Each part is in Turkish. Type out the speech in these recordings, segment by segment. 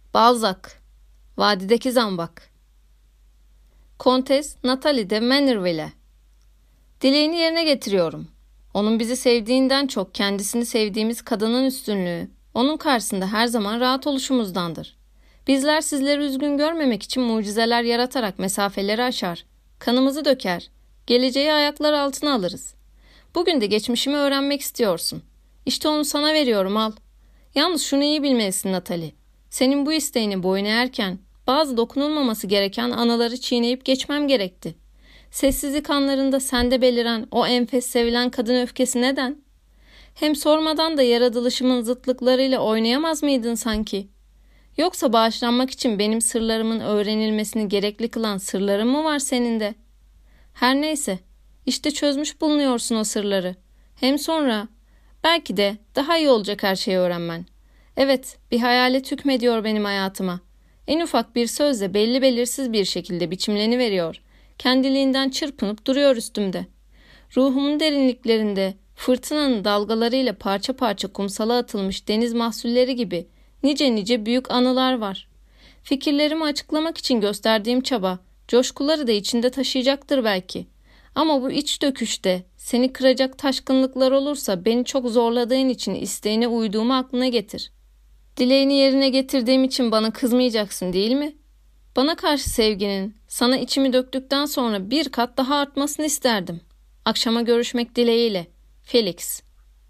Balzac, Vadideki Zambak. Kontes Natalie de Manerville. Dileğini yerine getiriyorum. Onun bizi sevdiğinden çok kendisini sevdiğimiz kadının üstünlüğü, onun karşısında her zaman rahat oluşumuzdandır. Bizler sizleri üzgün görmemek için mucizeler yaratarak mesafeleri aşar, kanımızı döker, geleceği ayaklar altına alırız. Bugün de geçmişimi öğrenmek istiyorsun. İşte onu sana veriyorum, al. Yalnız şunu iyi bilmelisin Natalie. Senin bu isteğini boyun eğerken bazı dokunulmaması gereken anıları çiğneyip geçmem gerekti. Sessizlik anlarında sende beliren o enfes sevilen kadın öfkesi neden? Hem sormadan da yaratılışımın zıtlıklarıyla oynayamaz mıydın sanki? Yoksa bağışlanmak için benim sırlarımın öğrenilmesini gerekli kılan sırların mı var senin de? Her neyse, işte çözmüş bulunuyorsun o sırları. Hem sonra, belki de daha iyi olacak her şeyi öğrenmen. Evet, bir hayalet hükmediyor benim hayatıma. En ufak bir sözle belli belirsiz bir şekilde biçimleniveriyor. Kendiliğinden çırpınıp duruyor üstümde. Ruhumun derinliklerinde fırtınanın dalgalarıyla parça parça kumsala atılmış deniz mahsulleri gibi nice nice büyük anılar var. Fikirlerimi açıklamak için gösterdiğim çaba, coşkuları da içinde taşıyacaktır belki. Ama bu iç döküşte seni kıracak taşkınlıklar olursa beni çok zorladığın için isteğine uyduğumu aklına getir. Dileğini yerine getirdiğim için bana kızmayacaksın değil mi? Bana karşı sevginin sana içimi döktükten sonra bir kat daha artmasını isterdim. Akşama görüşmek dileğiyle. Felix.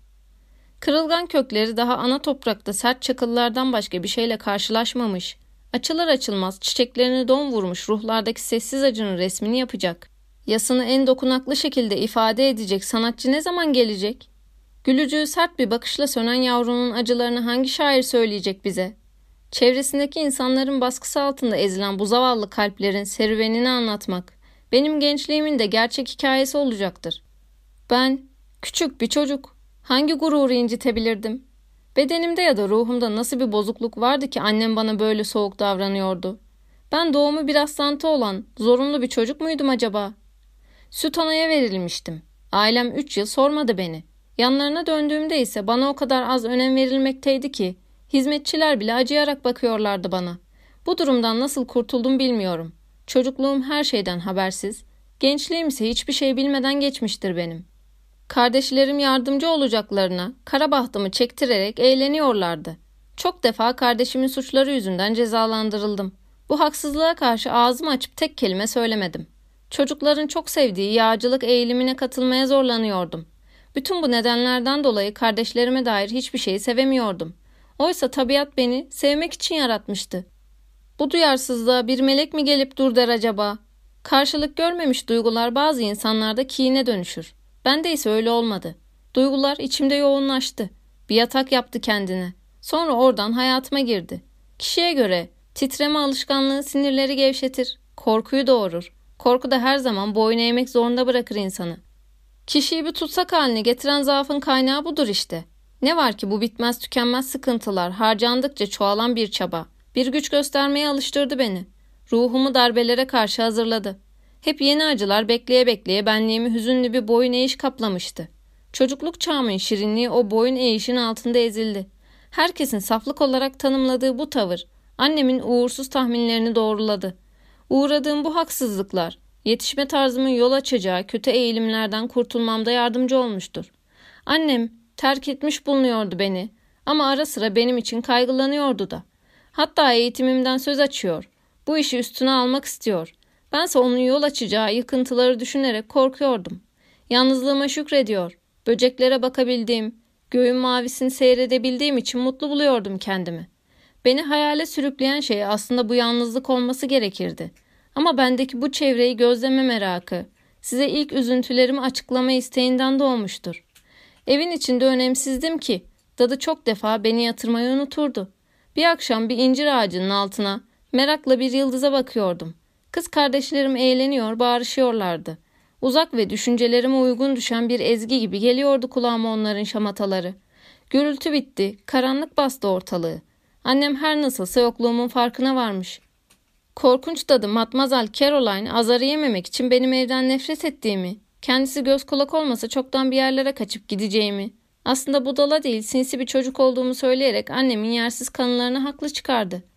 Kırılgan kökleri daha ana toprakta sert çakıllardan başka bir şeyle karşılaşmamış, açılır açılmaz çiçeklerini don vurmuş ruhlardaki sessiz acının resmini yapacak, yasını en dokunaklı şekilde ifade edecek sanatçı ne zaman gelecek? Gülücüğü sert bir bakışla sönen yavrunun acılarını hangi şair söyleyecek bize? Çevresindeki insanların baskısı altında ezilen bu zavallı kalplerin serüvenini anlatmak, benim gençliğimin de gerçek hikayesi olacaktır. Ben, küçük bir çocuk, hangi gururu incitebilirdim? Bedenimde ya da ruhumda nasıl bir bozukluk vardı ki annem bana böyle soğuk davranıyordu? Ben doğumu bir rastlantı olan, zorunlu bir çocuk muydum acaba? Süt anaya verilmiştim. Ailem 3 yıl sormadı beni. Yanlarına döndüğümde ise bana o kadar az önem verilmekteydi ki, hizmetçiler bile acıyarak bakıyorlardı bana. Bu durumdan nasıl kurtuldum bilmiyorum. Çocukluğum her şeyden habersiz, gençliğim ise hiçbir şey bilmeden geçmiştir benim. Kardeşlerim yardımcı olacaklarına kara bahtımı çektirerek eğleniyorlardı. Çok defa kardeşimin suçları yüzünden cezalandırıldım. Bu haksızlığa karşı ağzımı açıp tek kelime söylemedim. Çocukların çok sevdiği yağcılık eğilimine katılmaya zorlanıyordum. Bütün bu nedenlerden dolayı kardeşlerime dair hiçbir şeyi sevemiyordum. Oysa tabiat beni sevmek için yaratmıştı. Bu duyarsızlığa bir melek mi gelip dur der acaba? Karşılık görmemiş duygular bazı insanlarda kine dönüşür. Bende ise öyle olmadı. Duygular içimde yoğunlaştı. Bir yatak yaptı kendine. Sonra oradan hayatıma girdi. Kişiye göre titreme alışkanlığı sinirleri gevşetir, korkuyu doğurur. Korku da her zaman boyun eğmek zorunda bırakır insanı. Kişiyi bir tutsak haline getiren zaafın kaynağı budur işte. Ne var ki bu bitmez tükenmez sıkıntılar harcandıkça çoğalan bir çaba. Bir güç göstermeye alıştırdı beni. Ruhumu darbelere karşı hazırladı. Hep yeni acılar bekleye bekleye benliğimi hüzünlü bir boyun eğiş kaplamıştı. Çocukluk çağımın şirinliği o boyun eğişin altında ezildi. Herkesin saflık olarak tanımladığı bu tavır, annemin uğursuz tahminlerini doğruladı. Uğradığım bu haksızlıklar, yetişme tarzımın yol açacağı kötü eğilimlerden kurtulmamda yardımcı olmuştur. Annem terk etmiş bulunuyordu beni ama ara sıra benim için kaygılanıyordu da. Hatta eğitimimden söz açıyor. Bu işi üstüne almak istiyor. Bense onun yol açacağı yıkıntıları düşünerek korkuyordum. Yalnızlığıma şükrediyor. Böceklere bakabildiğim, göğün mavisini seyredebildiğim için mutlu buluyordum kendimi. Beni hayale sürükleyen şey aslında bu yalnızlık olması gerekirdi. Ama bendeki bu çevreyi gözleme merakı, size ilk üzüntülerimi açıklama isteğinden doğmuştur. Evin içinde önemsizdim ki, dadı çok defa beni yatırmayı unuturdu. Bir akşam bir incir ağacının altına merakla bir yıldıza bakıyordum. Kız kardeşlerim eğleniyor, bağırışıyorlardı. Uzak ve düşüncelerime uygun düşen bir ezgi gibi geliyordu kulağıma onların şamataları. Gürültü bitti, karanlık bastı ortalığı. Annem her nasılsa yokluğumun farkına varmış. Korkunç dadı Matmazel Caroline azarı yememek için benim evden nefret ettiğimi, kendisi göz kulak olmasa çoktan bir yerlere kaçıp gideceğimi, aslında budala değil sinsi bir çocuk olduğumu söyleyerek annemin yersiz kanılarını haklı çıkardı.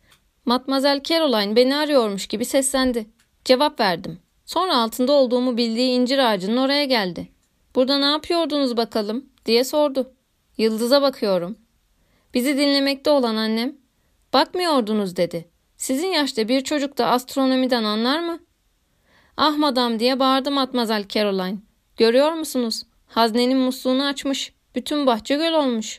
Matmazel Caroline beni arıyormuş gibi seslendi. Cevap verdim. Sonra altında olduğumu bildiği incir ağacının oraya geldi. Burada ne yapıyordunuz bakalım diye sordu. Yıldız'a bakıyorum. Bizi dinlemekte olan annem, bakmıyordunuz dedi. Sizin yaşta bir çocuk da astronomiden anlar mı? Ah madam diye bağırdı Matmazel Caroline. Görüyor musunuz? Haznenin musluğunu açmış. Bütün bahçe göl olmuş.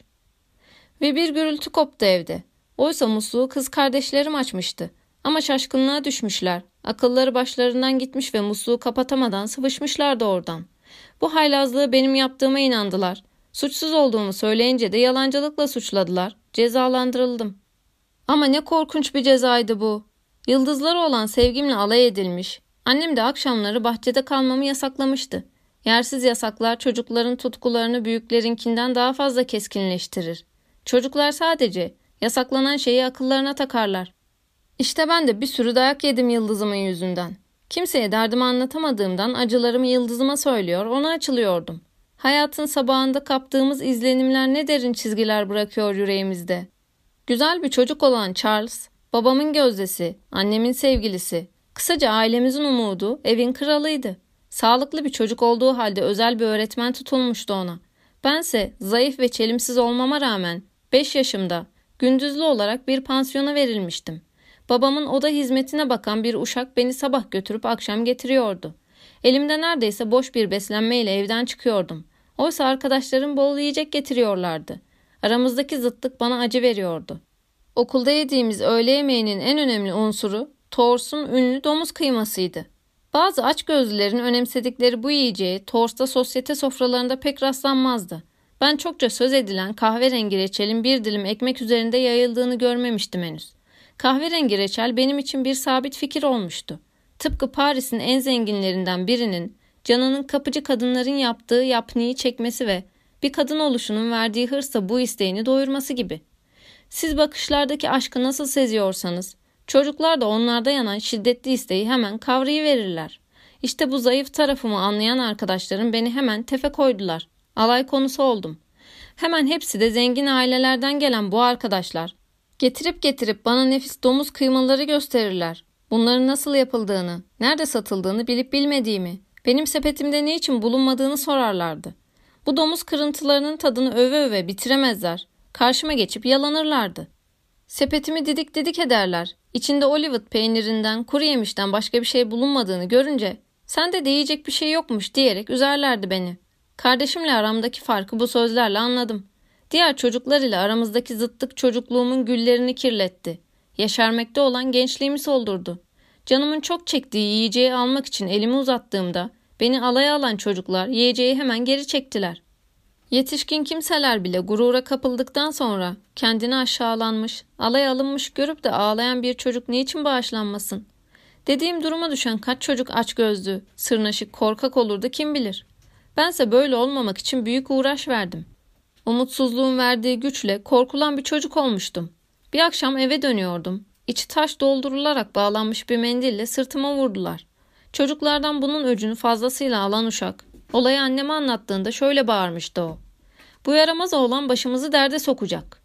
Ve bir gürültü koptu evde. Oysa musluğu kız kardeşlerim açmıştı. Ama şaşkınlığa düşmüşler. Akılları başlarından gitmiş ve musluğu kapatamadan sıvışmışlardı oradan. Bu haylazlığı benim yaptığıma inandılar. Suçsuz olduğumu söyleyince de yalancılıkla suçladılar. Cezalandırıldım. Ama ne korkunç bir cezaydı bu. Yıldızlara olan sevgimle alay edilmiş. Annem de akşamları bahçede kalmamı yasaklamıştı. Yersiz yasaklar çocukların tutkularını büyüklerinkinden daha fazla keskinleştirir. Çocuklar sadece yasaklanan şeyi akıllarına takarlar. İşte ben de bir sürü dayak yedim yıldızımın yüzünden. Kimseye derdimi anlatamadığımdan acılarımı yıldızıma söylüyor, ona açılıyordum. Hayatın sabahında kaptığımız izlenimler ne derin çizgiler bırakıyor yüreğimizde. Güzel bir çocuk olan Charles, babamın gözdesi, annemin sevgilisi, kısaca ailemizin umudu, evin kralıydı. Sağlıklı bir çocuk olduğu halde özel bir öğretmen tutulmuştu ona. Bense zayıf ve çelimsiz olmama rağmen 5 yaşımda gündüzlü olarak bir pansiyona verilmiştim. Babamın oda hizmetine bakan bir uşak beni sabah götürüp akşam getiriyordu. Elimde neredeyse boş bir beslenmeyle evden çıkıyordum. Oysa arkadaşlarım bol yiyecek getiriyorlardı. Aramızdaki zıtlık bana acı veriyordu. Okulda yediğimiz öğle yemeğinin en önemli unsuru Tors'un ünlü domuz kıymasıydı. Bazı açgözlülerin önemsedikleri bu yiyeceği Tors'ta sosyete sofralarında pek rastlanmazdı. Ben çokça söz edilen kahverengi reçelin bir dilim ekmek üzerinde yayıldığını görmemiştim henüz. Kahverengi reçel benim için bir sabit fikir olmuştu. Tıpkı Paris'in en zenginlerinden birinin canının kapıcı kadınların yaptığı yapniği çekmesi ve bir kadın oluşunun verdiği hırsla bu isteğini doyurması gibi. Siz bakışlardaki aşkı nasıl seziyorsanız, çocuklar da onlarda yanan şiddetli isteği hemen kavrayıverirler. İşte bu zayıf tarafımı anlayan arkadaşlarım beni hemen tefe koydular. Alay konusu oldum. Hemen hepsi de zengin ailelerden gelen bu arkadaşlar. Getirip bana nefis domuz kıymaları gösterirler. Bunların nasıl yapıldığını, nerede satıldığını bilip bilmediğimi, benim sepetimde ne için bulunmadığını sorarlardı. Bu domuz kırıntılarının tadını öve öve bitiremezler. Karşıma geçip yalanırlardı. Sepetimi didik didik ederler. İçinde Olivet peynirinden, kuru yemişten başka bir şey bulunmadığını görünce sende de yiyecek bir şey yokmuş diyerek üzerlerdi beni. Kardeşimle aramdaki farkı bu sözlerle anladım. Diğer çocuklar ile aramızdaki zıtlık çocukluğumun güllerini kirletti. Yeşermekte olan gençliğimi soldurdu. Canımın çok çektiği yiyeceği almak için elimi uzattığımda beni alaya alan çocuklar yiyeceği hemen geri çektiler. Yetişkin kimseler bile gurura kapıldıktan sonra kendini aşağılanmış, alay alınmış görüp de ağlayan bir çocuk niçin bağışlanmasın? Dediğim duruma düşen kaç çocuk açgözlü, sırnaşık, korkak olurdu kim bilir. Bense böyle olmamak için büyük uğraş verdim. Umutsuzluğun verdiği güçle korkulan bir çocuk olmuştum. Bir akşam eve dönüyordum. İçi taş doldurularak bağlanmış bir mendille sırtıma vurdular. Çocuklardan bunun öcünü fazlasıyla alan uşak, olayı anneme anlattığında şöyle bağırmıştı o. Bu yaramaz oğlan başımızı derde sokacak.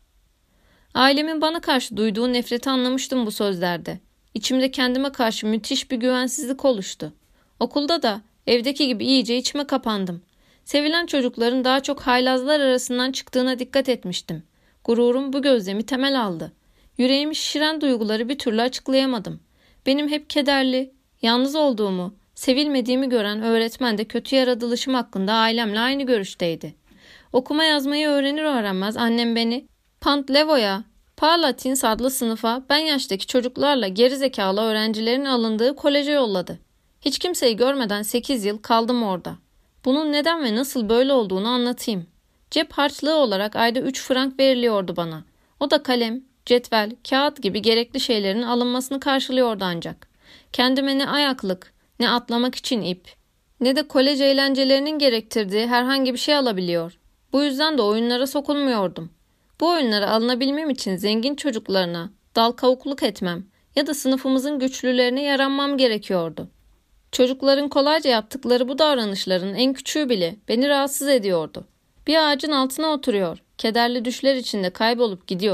Ailemin bana karşı duyduğu nefreti anlamıştım bu sözlerde. İçimde kendime karşı müthiş bir güvensizlik oluştu. Okulda da evdeki gibi iyice içime kapandım. Sevilen çocukların daha çok haylazlar arasından çıktığına dikkat etmiştim. Gururum bu gözlemi temel aldı. Yüreğimi şişiren duyguları bir türlü açıklayamadım. Benim hep kederli, yalnız olduğumu, sevilmediğimi gören öğretmen de kötü yaratılışım hakkında ailemle aynı görüşteydi. Okuma yazmayı öğrenir öğrenmez annem beni Pantlevo'ya, Parlatins adlı sınıfa ben yaştaki çocuklarla gerizekalı öğrencilerin alındığı koleje yolladı. Hiç kimseyi görmeden 8 yıl kaldım orada. Bunun neden ve nasıl böyle olduğunu anlatayım. Cep harçlığı olarak ayda 3 frank veriliyordu bana. O da kalem, cetvel, kağıt gibi gerekli şeylerin alınmasını karşılıyordu ancak. Kendime ne ayaklık, ne atlamak için ip, ne de kolej eğlencelerinin gerektirdiği herhangi bir şey alabiliyor. Bu yüzden de oyunlara sokulmuyordum. Bu oyunlara alınabilmem için zengin çocuklarına dal kavukluk etmem ya da sınıfımızın güçlülerine yaranmam gerekiyordu. Çocukların kolayca yaptıkları bu davranışların en küçüğü bile beni rahatsız ediyordu. Bir ağacın altına oturuyor, kederli düşler içinde kaybolup gidiyor.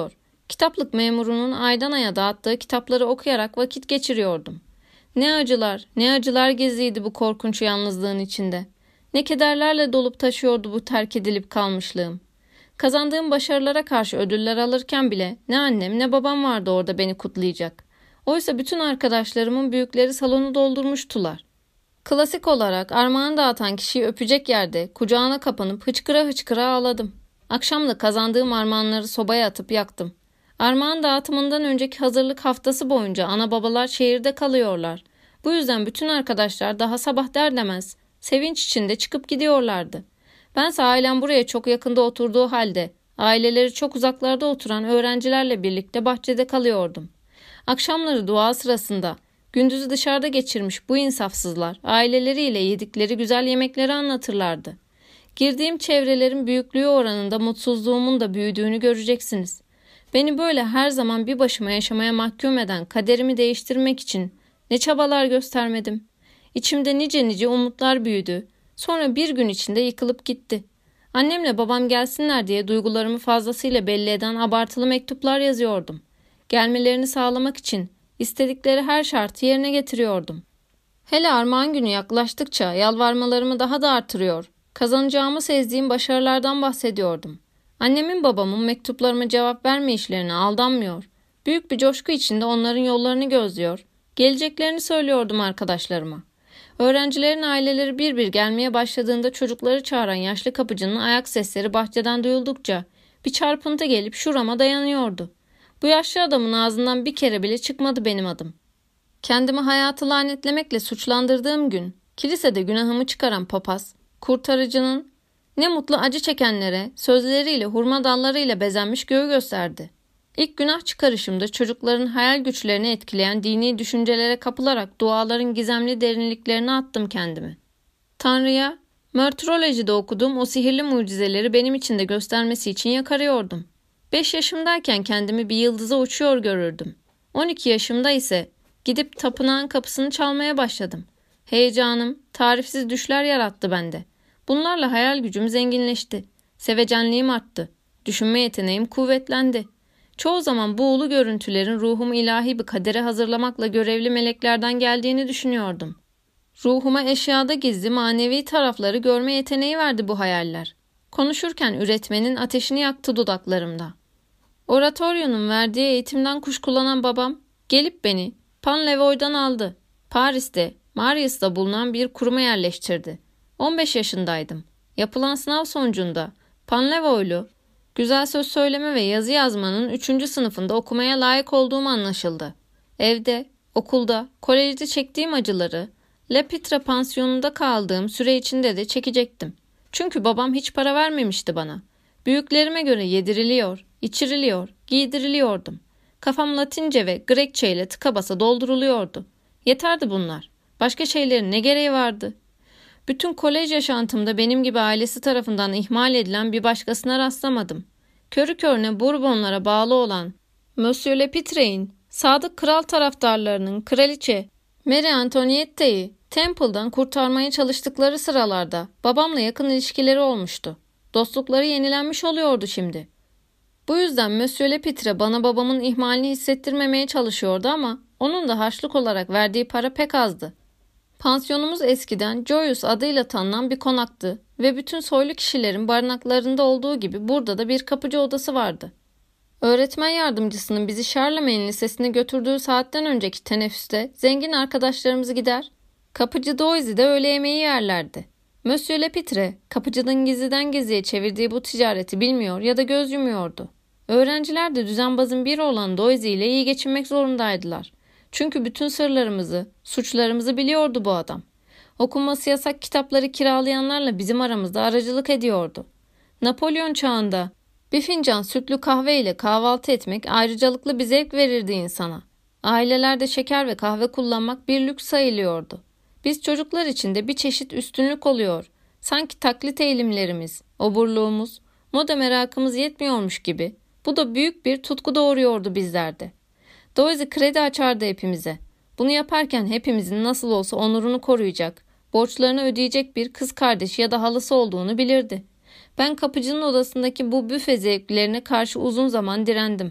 Kitaplık memurunun aydan aya dağıttığı kitapları okuyarak vakit geçiriyordum. Ne acılar, ne acılar geziydi bu korkunç yalnızlığın içinde. Ne kederlerle dolup taşıyordu bu terk edilip kalmışlığım. Kazandığım başarılara karşı ödüller alırken bile ne annem ne babam vardı orada beni kutlayacak. Oysa bütün arkadaşlarımın büyükleri salonu doldurmuştular. Klasik olarak armağan dağıtan kişiyi öpecek yerde kucağına kapanıp hıçkıra hıçkıra ağladım. Akşam da kazandığım armağanları sobaya atıp yaktım. Armağan dağıtımından önceki hazırlık haftası boyunca ana babalar şehirde kalıyorlar. Bu yüzden bütün arkadaşlar daha sabah der demez sevinç içinde çıkıp gidiyorlardı. Bense ailem buraya çok yakında oturduğu halde aileleri çok uzaklarda oturan öğrencilerle birlikte bahçede kalıyordum. Akşamları dua sırasında gündüzü dışarıda geçirmiş bu insafsızlar aileleriyle yedikleri güzel yemekleri anlatırlardı. Girdiğim çevrelerin büyüklüğü oranında mutsuzluğumun da büyüdüğünü göreceksiniz. Beni böyle her zaman bir başıma yaşamaya mahkum eden kaderimi değiştirmek için ne çabalar göstermedim. İçimde nice nice umutlar büyüdü. Sonra bir gün içinde yıkılıp gitti. Annemle babam gelsinler diye duygularımı fazlasıyla belli eden abartılı mektuplar yazıyordum. Gelmelerini sağlamak için istedikleri her şartı yerine getiriyordum. Hele armağan günü yaklaştıkça yalvarmalarımı daha da artırıyor. Kazanacağımı sezdiğim başarılardan bahsediyordum. Annemin babamın mektuplarıma cevap verme işlerine aldanmıyor. Büyük bir coşku içinde onların yollarını gözlüyor. Geleceklerini söylüyordum arkadaşlarıma. Öğrencilerin aileleri bir bir gelmeye başladığında çocukları çağıran yaşlı kapıcının ayak sesleri bahçeden duyuldukça bir çarpıntı gelip şurama dayanıyordu. Bu yaşlı adamın ağzından bir kere bile çıkmadı benim adım. Kendimi hayatı lanetlemekle suçlandırdığım gün kilisede günahımı çıkaran papaz, kurtarıcının ne mutlu acı çekenlere sözleriyle hurma dallarıyla bezenmiş göğü gösterdi. İlk günah çıkarışımda çocukların hayal güçlerini etkileyen dini düşüncelere kapılarak duaların gizemli derinliklerine attım kendimi. Tanrı'ya, Mörtrolojide okuduğum o sihirli mucizeleri benim için de göstermesi için yakarıyordum. 5 yaşımdayken kendimi bir yıldıza uçuyor görürdüm. 12 yaşımda ise gidip tapınağın kapısını çalmaya başladım. Heyecanım, tarifsiz düşler yarattı bende. Bunlarla hayal gücüm zenginleşti. Sevecenliğim arttı. Düşünme yeteneğim kuvvetlendi. Çoğu zaman bu ulu görüntülerin ruhumu ilahi bir kadere hazırlamakla görevli meleklerden geldiğini düşünüyordum. Ruhuma eşyada gizli manevi tarafları görme yeteneği verdi bu hayaller. Konuşurken üretmenin ateşini yaktı dudaklarımda. Oratoryonun verdiği eğitimden kuşkulanan babam gelip beni Panlevoy'dan aldı. Paris'te, Marius'ta bulunan bir kuruma yerleştirdi. 15 yaşındaydım. Yapılan sınav sonucunda Panlevoylu, güzel söz söyleme ve yazı yazmanın 3. sınıfında okumaya layık olduğum anlaşıldı. Evde, okulda, kolejde çektiğim acıları, Le Pitre pansiyonunda kaldığım süre içinde de çekecektim. Çünkü babam hiç para vermemişti bana. Büyüklerime göre yediriliyor, içiriliyor, giydiriliyordum. Kafam Latince ve Grekçe ile tıka basa dolduruluyordu. Yeterdi bunlar. Başka şeylerin ne gereği vardı? Bütün kolej yaşantımda benim gibi ailesi tarafından ihmal edilen bir başkasına rastlamadım. Körü körüne Bourbonlara bağlı olan Monsieur Le Pitre'in sadık kral taraftarlarının kraliçe Marie Antoniette'yi Temple'dan kurtarmaya çalıştıkları sıralarda babamla yakın ilişkileri olmuştu. Dostlukları yenilenmiş oluyordu şimdi. Bu yüzden Monsieur Le Pitre bana babamın ihmalini hissettirmemeye çalışıyordu ama onun da harçlık olarak verdiği para pek azdı. Pansiyonumuz eskiden Joyous adıyla tanınan bir konaktı ve bütün soylu kişilerin barınaklarında olduğu gibi burada da bir kapıcı odası vardı. Öğretmen yardımcısının bizi Charlemagne Lisesi'ne götürdüğü saatten önceki teneffüste zengin arkadaşlarımız gider, kapıcı Doisy öğle yemeği yerlerdi. Monsieur Le Pitre, kapıcının gizliden gizliye çevirdiği bu ticareti bilmiyor ya da göz yumuyordu. Öğrenciler de düzenbazın biri olan Doisy ile iyi geçinmek zorundaydılar. Çünkü bütün sırlarımızı, suçlarımızı biliyordu bu adam. Okunması yasak kitapları kiralayanlarla bizim aramızda aracılık ediyordu. Napolyon çağında bir fincan sütlü kahve ile kahvaltı etmek ayrıcalıklı bir zevk verirdi insana. Ailelerde şeker ve kahve kullanmak bir lüks sayılıyordu. Biz çocuklar için de bir çeşit üstünlük oluyor. Sanki taklit eğilimlerimiz, oburluğumuz, moda merakımız yetmiyormuş gibi. Bu da büyük bir tutku doğuruyordu bizlerde. Doisy kredi açardı hepimize. Bunu yaparken hepimizin nasıl olsa onurunu koruyacak, borçlarını ödeyecek bir kız kardeşi ya da halası olduğunu bilirdi. Ben kapıcının odasındaki bu büfe zevklerine karşı uzun zaman direndim.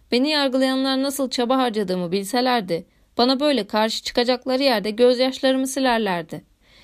Beni yargılayanlar nasıl çaba harcadığımı bilselerdi, bana böyle karşı çıkacakları yerde gözyaşlarımı silerlerdi.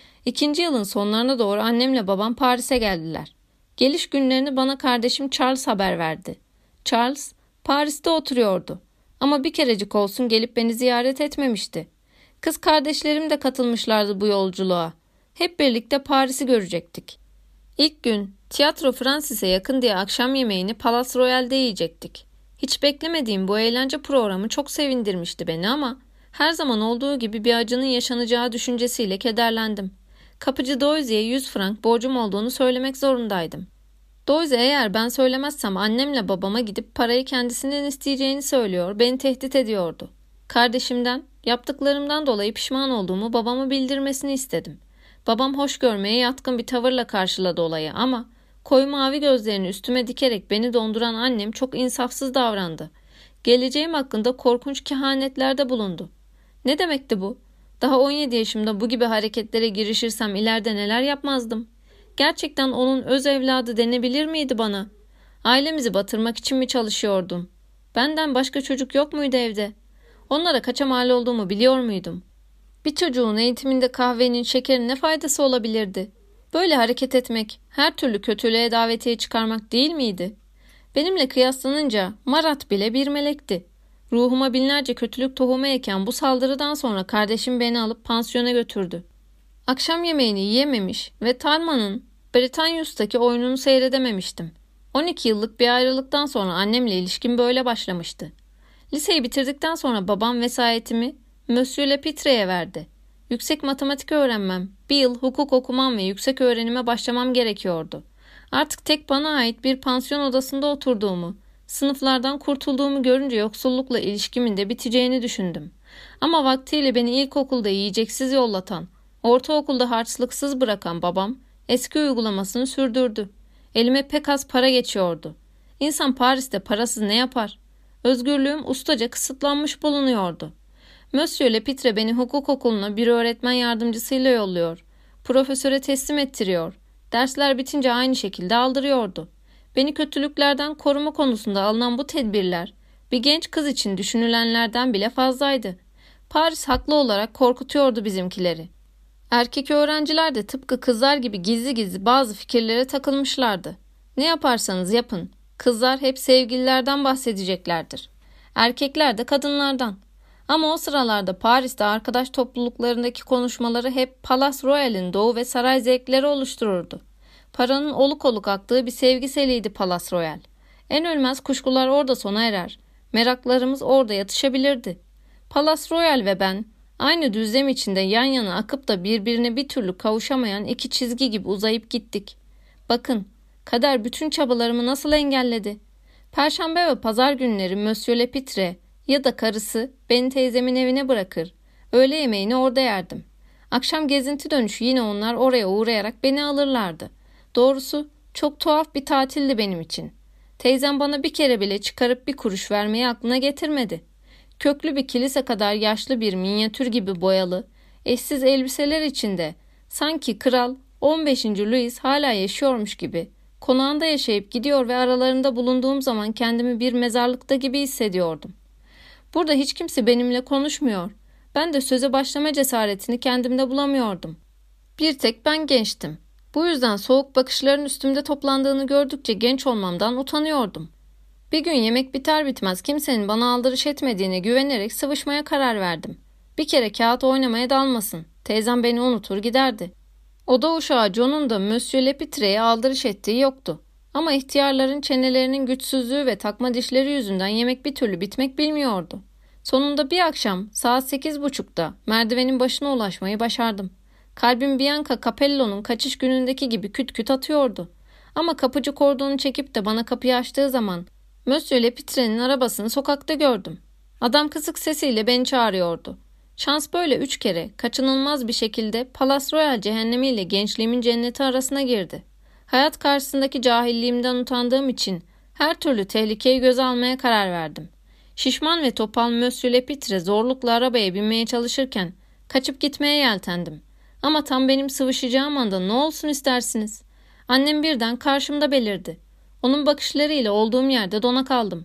2. yılın sonlarına doğru annemle babam Paris'e geldiler. Geliş günlerini bana kardeşim Charles haber verdi. Charles, Paris'te oturuyordu. Ama bir kerecik olsun gelip beni ziyaret etmemişti. Kız kardeşlerim de katılmışlardı bu yolculuğa. Hep birlikte Paris'i görecektik. İlk gün Tiyatro Fransis'e yakın diye akşam yemeğini Palais Royal'de yiyecektik. Hiç beklemediğim bu eğlence programı çok sevindirmişti beni ama her zaman olduğu gibi bir acının yaşanacağı düşüncesiyle kederlendim. Kapıcı Doisy'ye 100 frank borcum olduğunu söylemek zorundaydım. Doisy eğer ben söylemezsem annemle babama gidip parayı kendisinden isteyeceğini söylüyor, beni tehdit ediyordu. Kardeşimden, yaptıklarımdan dolayı pişman olduğumu babama bildirmesini istedim. Babam hoş görmeye yatkın bir tavırla karşıladı olayı ama koyu mavi gözlerini üstüme dikerek beni donduran annem çok insafsız davrandı. Geleceğim hakkında korkunç kehanetlerde bulundu. Ne demekti bu? Daha 17 yaşımda bu gibi hareketlere girişirsem ileride neler yapmazdım? Gerçekten onun öz evladı denebilir miydi bana? Ailemizi batırmak için mi çalışıyordum? Benden başka çocuk yok muydu evde? Onlara kaça mal olduğumu biliyor muydum? Bir çocuğun eğitiminde kahvenin, şekerin ne faydası olabilirdi? Böyle hareket etmek, her türlü kötülüğe davetiye çıkarmak değil miydi? Benimle kıyaslanınca Marat bile bir melekti. Ruhuma binlerce kötülük tohumu eken bu saldırıdan sonra kardeşim beni alıp pansiyona götürdü. Akşam yemeğini yiyememiş ve Talma'nın Bretanyus'taki oyununu seyredememiştim. 12 yıllık bir ayrılıktan sonra annemle ilişkim böyle başlamıştı. Liseyi bitirdikten sonra babam vesayetimi Monsieur Lepitre'ye verdi. Yüksek matematik öğrenmem, bir yıl hukuk okumam ve yüksek öğrenime başlamam gerekiyordu. Artık tek bana ait bir pansiyon odasında oturduğumu, sınıflardan kurtulduğumu görünce yoksullukla ilişkimin de biteceğini düşündüm. Ama vaktiyle beni ilkokulda yiyeceksiz yollatan, ortaokulda harçlıksız bırakan babam eski uygulamasını sürdürdü. Elime pek az para geçiyordu. İnsan Paris'te parasız ne yapar? Özgürlüğüm ustaca kısıtlanmış bulunuyordu. Monsieur Lepitre beni hukuk okuluna bir öğretmen yardımcısıyla yolluyor. Profesöre teslim ettiriyor. Dersler bitince aynı şekilde aldırıyordu. Beni kötülüklerden koruma konusunda alınan bu tedbirler bir genç kız için düşünülenlerden bile fazlaydı. Paris haklı olarak korkutuyordu bizimkileri. Erkek öğrenciler de tıpkı kızlar gibi gizli gizli bazı fikirlere takılmışlardı. Ne yaparsanız yapın, kızlar hep sevgililerden bahsedeceklerdir. Erkekler de kadınlardan. Ama o sıralarda Paris'te arkadaş topluluklarındaki konuşmaları hep Palais Royal'in doğu ve saray zevkleri oluştururdu. Paranın oluk oluk aktığı bir sevgi seliydi Palais Royal. En ölmez kuşkular orada sona erer. Meraklarımız orada yatışabilirdi. Palais Royal ve ben aynı düzlem içinde yan yana akıp da birbirine bir türlü kavuşamayan iki çizgi gibi uzayıp gittik. Bakın, kader bütün çabalarımı nasıl engelledi? Perşembe ve pazar günleri Monsieur Lepitre ya da karısı beni teyzemin evine bırakır. Öğle yemeğini orada yerdim. Akşam gezinti dönüşü yine onlar oraya uğrayarak beni alırlardı. Doğrusu çok tuhaf bir tatildi benim için. Teyzem bana bir kere bile çıkarıp bir kuruş vermeyi aklına getirmedi. Köklü bir kilise kadar yaşlı bir minyatür gibi boyalı, eşsiz elbiseler içinde sanki kral 15. Louis hala yaşıyormuş gibi konağında yaşayıp gidiyor ve aralarında bulunduğum zaman kendimi bir mezarlıkta gibi hissediyordum. Burada hiç kimse benimle konuşmuyor. Ben de söze başlama cesaretini kendimde bulamıyordum. Bir tek ben gençtim. Bu yüzden soğuk bakışların üstümde toplandığını gördükçe genç olmamdan utanıyordum. Bir gün yemek biter bitmez kimsenin bana aldırış etmediğine güvenerek sıvışmaya karar verdim. Bir kere kağıt oynamaya dalmasın. Teyzem beni unutur giderdi. Oda uşağı John'un da Monsieur Lepitre'ye aldırış ettiği yoktu. Ama ihtiyarların çenelerinin güçsüzlüğü ve takma dişleri yüzünden yemek bir türlü bitmek bilmiyordu. Sonunda bir akşam saat 8.30'da merdivenin başına ulaşmayı başardım. Kalbim Bianca Capello'nun kaçış günündeki gibi küt küt atıyordu. Ama kapıcı kordonu çekip de bana kapıyı açtığı zaman Monsieur Lepitre'nin arabasını sokakta gördüm. Adam kısık sesiyle beni çağırıyordu. Şans böyle 3 kere kaçınılmaz bir şekilde Palais Royal cehennemiyle gençliğimin cenneti arasına girdi. Hayat karşısındaki cahilliğimden utandığım için her türlü tehlikeyi göze almaya karar verdim. Şişman ve topal Monsieur Lepitre zorlukla arabaya binmeye çalışırken kaçıp gitmeye yeltendim. Ama tam benim sıvışacağım anda ne olsun istersiniz? Annem birden karşımda belirdi. Onun bakışlarıyla olduğum yerde dona kaldım.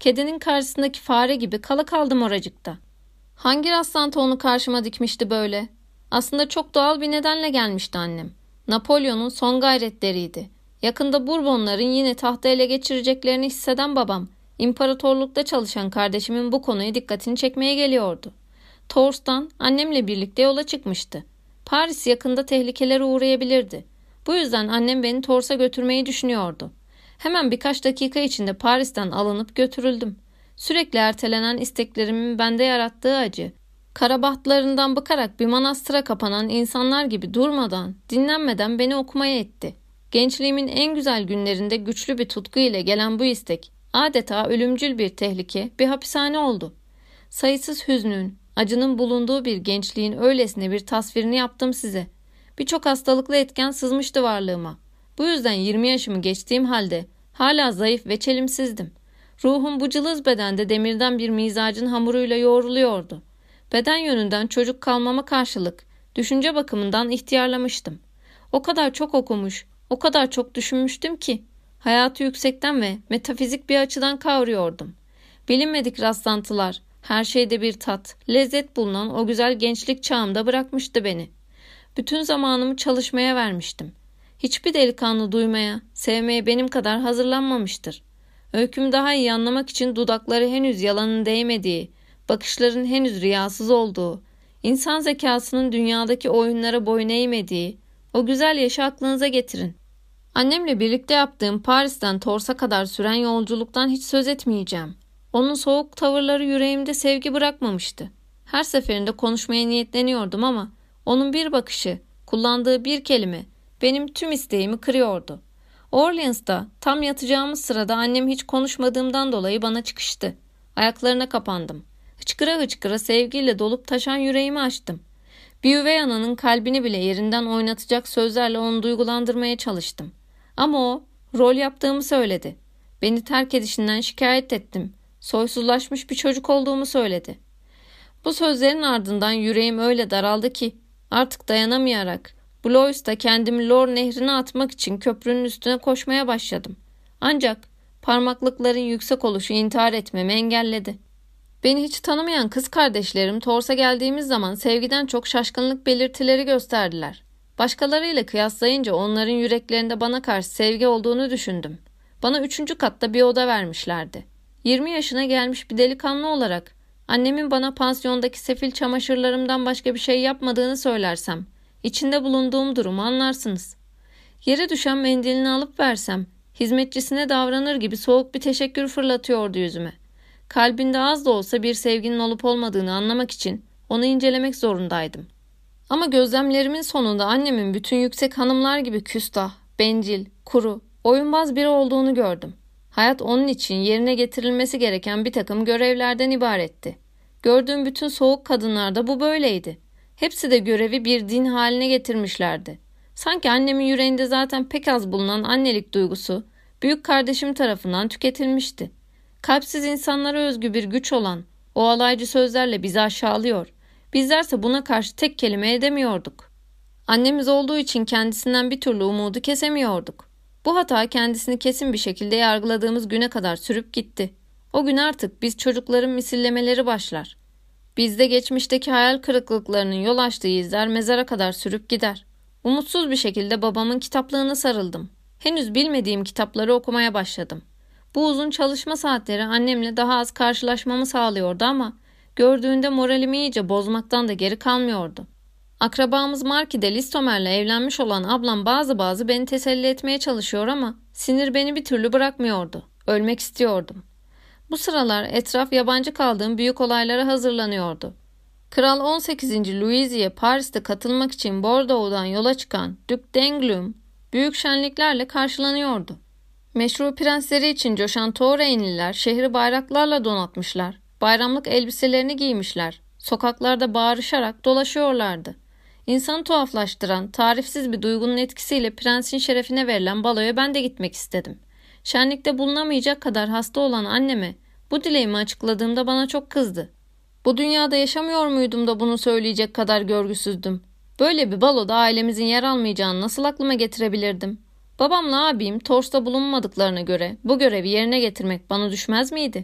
Kedinin karşısındaki fare gibi kala kaldım oracıkta. Hangi rastlantı onu karşıma dikmişti böyle? Aslında çok doğal bir nedenle gelmişti annem. Napolyon'un son gayretleriydi. Yakında Bourbonların yine tahtı ele geçireceklerini hisseden babam, imparatorlukta çalışan kardeşimin bu konuya dikkatini çekmeye geliyordu. Tours'tan annemle birlikte yola çıkmıştı. Paris yakında tehlikelere uğrayabilirdi. Bu yüzden annem beni Tours'a götürmeyi düşünüyordu. Hemen birkaç dakika içinde Paris'ten alınıp götürüldüm. Sürekli ertelenen isteklerimin bende yarattığı acı, karabahtlarından bıkarak bir manastıra kapanan insanlar gibi durmadan, dinlenmeden beni okumaya etti. Gençliğimin en güzel günlerinde güçlü bir tutku ile gelen bu istek, adeta ölümcül bir tehlike, bir hapishane oldu. Sayısız hüznün, acının bulunduğu bir gençliğin öylesine bir tasvirini yaptım size. Birçok hastalıklı etken sızmıştı varlığıma. Bu yüzden 20 yaşımı geçtiğim halde hala zayıf ve çelimsizdim. Ruhum bu cılız bedende demirden bir mizacın hamuruyla yoğruluyordu. Beden yönünden çocuk kalmama karşılık, düşünce bakımından ihtiyarlamıştım. O kadar çok okumuş, o kadar çok düşünmüştüm ki, hayatı yüksekten ve metafizik bir açıdan kavruyordum. Bilinmedik rastlantılar, her şeyde bir tat, lezzet bulunan o güzel gençlik çağımda bırakmıştı beni. Bütün zamanımı çalışmaya vermiştim. Hiçbir delikanlı duymaya, sevmeye benim kadar hazırlanmamıştır. Öykümü daha iyi anlamak için dudakları henüz yalanın değmediği, bakışların henüz riyasız olduğu, insan zekasının dünyadaki oyunlara boyun eğmediği, o güzel yaşı aklınıza getirin. Annemle birlikte yaptığım Paris'ten Tours'a kadar süren yolculuktan hiç söz etmeyeceğim. Onun soğuk tavırları yüreğimde sevgi bırakmamıştı. Her seferinde konuşmaya niyetleniyordum ama onun bir bakışı, kullandığı bir kelime benim tüm isteğimi kırıyordu. Orleans'ta tam yatacağımız sırada annem hiç konuşmadığımdan dolayı bana çıkıştı. Ayaklarına kapandım. Hıçkıra hıçkıra sevgiyle dolup taşan yüreğimi açtım. Bir üvey ananın kalbini bile yerinden oynatacak sözlerle onu duygulandırmaya çalıştım. Ama o rol yaptığımı söyledi. Beni terk edişinden şikayet ettim. Soysuzlaşmış bir çocuk olduğumu söyledi. Bu sözlerin ardından yüreğim öyle daraldı ki artık dayanamayarak Blois'ta kendimi Lor nehrine atmak için köprünün üstüne koşmaya başladım. Ancak parmaklıkların yüksek oluşu intihar etmemi engelledi. Beni hiç tanımayan kız kardeşlerim Tours'a geldiğimiz zaman sevgiden çok şaşkınlık belirtileri gösterdiler. Başkalarıyla kıyaslayınca onların yüreklerinde bana karşı sevgi olduğunu düşündüm. Bana 3. katta bir oda vermişlerdi. 20 yaşına gelmiş bir delikanlı olarak annemin bana pansiyondaki sefil çamaşırlarımdan başka bir şey yapmadığını söylersem, içinde bulunduğum durumu anlarsınız. Yere düşen mendilini alıp versem, hizmetçisine davranır gibi soğuk bir teşekkür fırlatıyordu yüzüme. Kalbinde az da olsa bir sevginin olup olmadığını anlamak için onu incelemek zorundaydım. Ama gözlemlerimin sonunda annemin bütün yüksek hanımlar gibi küstah, bencil, kuru, oyunbaz biri olduğunu gördüm. Hayat onun için yerine getirilmesi gereken bir takım görevlerden ibaretti. Gördüğüm bütün soğuk kadınlarda bu böyleydi. Hepsi de görevi bir din haline getirmişlerdi. Sanki annemin yüreğinde zaten pek az bulunan annelik duygusu, büyük kardeşim tarafından tüketilmişti. Kalpsiz insanlara özgü bir güç olan o alaycı sözlerle bizi aşağılıyor. Bizlerse buna karşı tek kelime edemiyorduk. Annemiz olduğu için kendisinden bir türlü umudu kesemiyorduk. Bu hata kendisini kesin bir şekilde yargıladığımız güne kadar sürüp gitti. O gün artık biz çocukların misillemeleri başlar. Bizde geçmişteki hayal kırıklıklarının yol açtığı izler mezara kadar sürüp gider. Umutsuz bir şekilde babamın kitaplığına sarıldım. Henüz bilmediğim kitapları okumaya başladım. Bu uzun çalışma saatleri annemle daha az karşılaşmamı sağlıyordu ama gördüğünde moralimi iyice bozmaktan da geri kalmıyordu. Akrabamız Marki'de Listomer'le evlenmiş olan ablam bazı beni teselli etmeye çalışıyor ama sinir beni bir türlü bırakmıyordu. Ölmek istiyordum. Bu sıralar etraf yabancı kaldığım büyük olaylara hazırlanıyordu. Kral 18. Louis'ye Paris'te katılmak için Bordeaux'dan yola çıkan Duc d'Angoulême büyük şenliklerle karşılanıyordu. Meşru prensleri için coşan Tourainliler şehri bayraklarla donatmışlar. Bayramlık elbiselerini giymişler. Sokaklarda bağırışarak dolaşıyorlardı. İnsanı tuhaflaştıran, tarifsiz bir duygunun etkisiyle prensin şerefine verilen baloya ben de gitmek istedim. Şenlikte bulunamayacak kadar hasta olan anneme bu dileğimi açıkladığımda bana çok kızdı. Bu dünyada yaşamıyor muydum da bunu söyleyecek kadar görgüsüzdüm. Böyle bir baloda ailemizin yer almayacağını nasıl aklıma getirebilirdim? Babamla abim Tours'ta bulunmadıklarına göre bu görevi yerine getirmek bana düşmez miydi?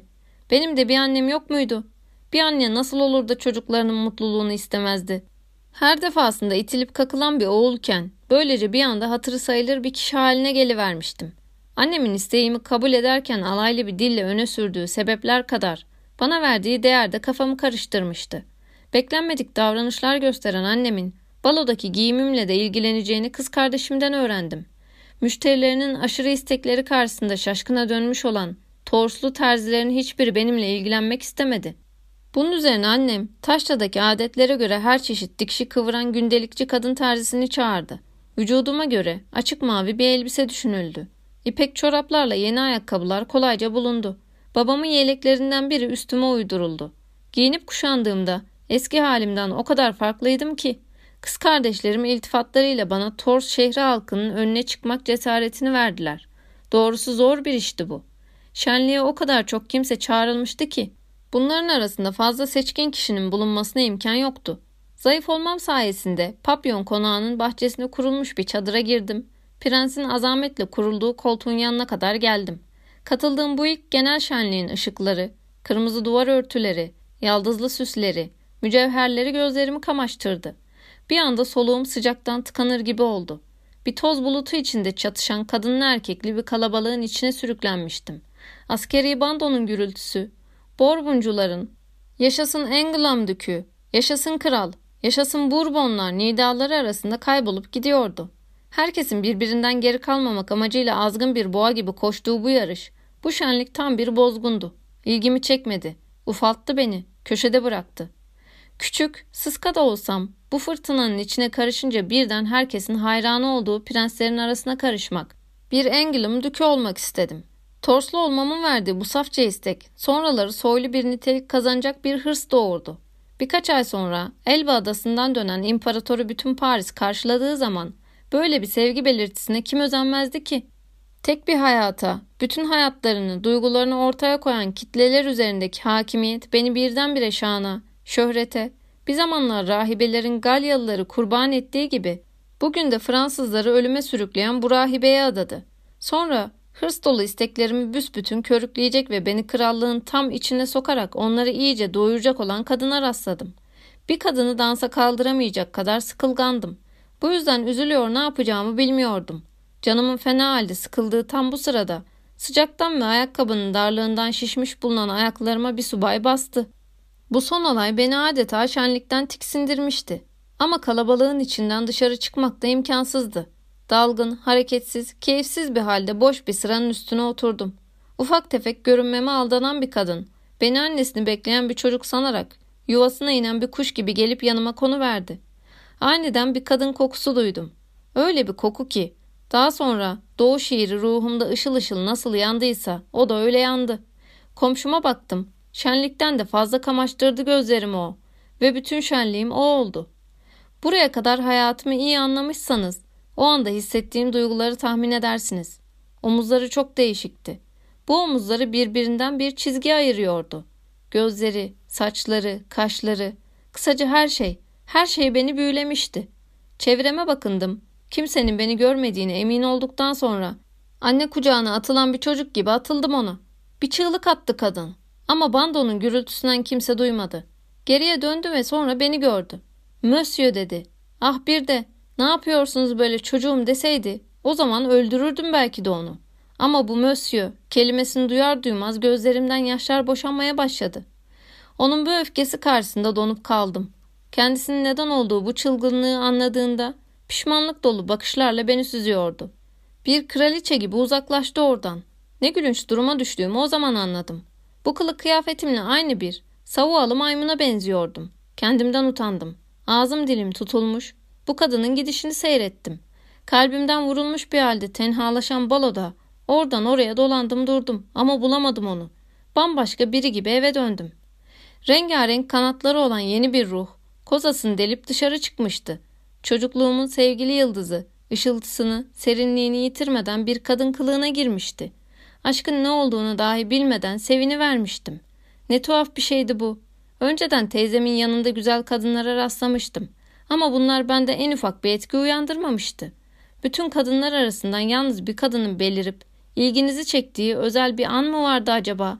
Benim de bir annem yok muydu? Bir anne nasıl olur da çocuklarının mutluluğunu istemezdi? Her defasında itilip kakılan bir oğulken böylece bir anda hatırı sayılır bir kişi haline gelivermiştim. Annemin isteğimi kabul ederken alaylı bir dille öne sürdüğü sebepler kadar bana verdiği değer de kafamı karıştırmıştı. Beklenmedik davranışlar gösteren annemin balodaki giyimimle de ilgileneceğini kız kardeşimden öğrendim. Müşterilerinin aşırı istekleri karşısında şaşkına dönmüş olan torslu terzilerin hiçbiri benimle ilgilenmek istemedi. Bunun üzerine annem Taşra'daki adetlere göre her çeşit dikişi kıvıran gündelikçi kadın terzisini çağırdı. Vücuduma göre açık mavi bir elbise düşünüldü. İpek çoraplarla yeni ayakkabılar kolayca bulundu. Babamın yeleklerinden biri üstüme uyduruldu. Giyinip kuşandığımda eski halimden o kadar farklıydım ki kız kardeşlerim iltifatlarıyla bana Tors şehri halkının önüne çıkmak cesaretini verdiler. Doğrusu zor bir işti bu. Şenliğe o kadar çok kimse çağrılmıştı ki bunların arasında fazla seçkin kişinin bulunmasına imkan yoktu. Zayıf olmam sayesinde Papyon konağının bahçesine kurulmuş bir çadıra girdim. Prensin azametle kurulduğu koltuğun yanına kadar geldim. Katıldığım bu ilk genel şenliğin ışıkları, kırmızı duvar örtüleri, yaldızlı süsleri, mücevherleri gözlerimi kamaştırdı. Bir anda soluğum sıcaktan tıkanır gibi oldu. Bir toz bulutu içinde çatışan kadınlı erkekli bir kalabalığın içine sürüklenmiştim. Askeri bandonun gürültüsü, Borboncuların, yaşasın Englamdükü, yaşasın kral, yaşasın Bourbonlar nidaları arasında kaybolup gidiyordu. Herkesin birbirinden geri kalmamak amacıyla azgın bir boğa gibi koştuğu bu yarış, bu şenlik tam bir bozgundu. İlgimi çekmedi, ufalttı beni, köşede bıraktı. Küçük, sıska da olsam bu fırtınanın içine karışınca birden herkesin hayranı olduğu prenslerin arasına karışmak, bir Englamdükü olmak istedim. Torslu olmamın verdiği bu safça istek sonraları soylu bir nitelik kazanacak bir hırs doğurdu. Birkaç ay sonra Elba adasından dönen imparatoru bütün Paris karşıladığı zaman böyle bir sevgi belirtisine kim özenmezdi ki? Tek bir hayata, bütün hayatlarını, duygularını ortaya koyan kitleler üzerindeki hakimiyet beni birdenbire şana, şöhrete, bir zamanlar rahibelerin Galyalıları kurban ettiği gibi bugün de Fransızları ölüme sürükleyen bu rahibeye adadı. Sonra hırs dolu isteklerimi büsbütün körükleyecek ve beni krallığın tam içine sokarak onları iyice doyuracak olan kadına rastladım. Bir kadını dansa kaldıramayacak kadar sıkılgandım. Bu yüzden üzülüyor ne yapacağımı bilmiyordum. Canımın fena halde sıkıldığı tam bu sırada sıcaktan ve ayakkabının darlığından şişmiş bulunan ayaklarıma bir subay bastı. Bu son olay beni adeta şenlikten tiksindirmişti. Ama kalabalığın içinden dışarı çıkmak da imkansızdı. Dalgın, hareketsiz, keyifsiz bir halde boş bir sıranın üstüne oturdum. Ufak tefek görünmeme aldanan bir kadın, beni annesini bekleyen bir çocuk sanarak yuvasına inen bir kuş gibi gelip yanıma konuverdi. Aniden bir kadın kokusu duydum. Öyle bir koku ki daha sonra doğu şiiri ruhumda ışıl ışıl nasıl yandıysa o da öyle yandı. Komşuma baktım. Şenlikten de fazla kamaştırdı gözlerimi o ve bütün şenliğim o oldu. Buraya kadar hayatımı iyi anlamışsanız o anda hissettiğim duyguları tahmin edersiniz. Omuzları çok değişikti. Bu omuzları birbirinden bir çizgi ayırıyordu. Gözleri, saçları, kaşları, kısaca her şey beni büyülemişti. Çevreme bakındım. Kimsenin beni görmediğine emin olduktan sonra anne kucağına atılan bir çocuk gibi atıldım ona. Bir çığlık attı kadın. Ama bandonun gürültüsünden kimse duymadı. Geriye döndü ve sonra beni gördü. "Monsieur" dedi. Ah bir de "Ne yapıyorsunuz böyle çocuğum" deseydi o zaman öldürürdüm belki de onu. Ama bu "Monsieur" kelimesini duyar duymaz gözlerimden yaşlar boşanmaya başladı. Onun bu öfkesi karşısında donup kaldım. Kendisinin neden olduğu bu çılgınlığı anladığında pişmanlık dolu bakışlarla beni süzüyordu. Bir kraliçe gibi uzaklaştı oradan. Ne gülünç duruma düştüğümü o zaman anladım. Bu kılık kıyafetimle aynı bir savualı maymuna benziyordum. Kendimden utandım. Ağzım dilim tutulmuş. Bu kadının gidişini seyrettim. Kalbimden vurulmuş bir halde tenhalaşan baloda oradan oraya dolandım durdum ama bulamadım onu. Bambaşka biri gibi eve döndüm. Rengarenk kanatları olan yeni bir ruh kozasını delip dışarı çıkmıştı. Çocukluğumun sevgili yıldızı ışıltısını, serinliğini yitirmeden bir kadın kılığına girmişti. Aşkın ne olduğunu dahi bilmeden sevinivermiştim. Ne tuhaf bir şeydi bu. Önceden teyzemin yanında güzel kadınlara rastlamıştım. Ama bunlar bende en ufak bir etki uyandırmamıştı. Bütün kadınlar arasından yalnız bir kadının belirip ilginizi çektiği özel bir an mı vardı acaba?